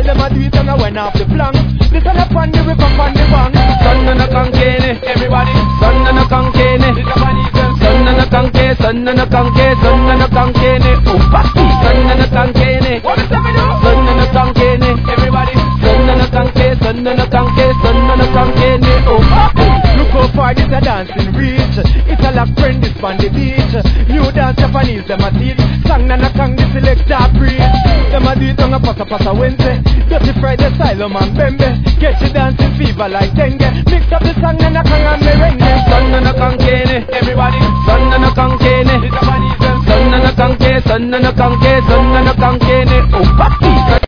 them a do it and I went off the plank. This and up on the river on the bank. Son and a kankene, Everybody, son and a kankene, the Japanese them. son and a kanke, son and a kanke, son and a kankene, oh papi, son and a kankene, What is that we do? son and a kankene, Everybody, son and a kanke, son and a kanke, son and a kankene, oh papi. look how far this a dancing reach. It's a lock friend this on the beach. New dance Japanese them a teach. Sang and a kang the selector breed. Them a do it on a pasa Wednesday. Dirty Friday style man bembe. Get you dancing fever like dengue. Mix up the song and a kang and merengue. Son and a kankene, Everybody, son and a kankene, the Japanese them. son and a kanke, son and a kanke, son and a kankene, oh papi.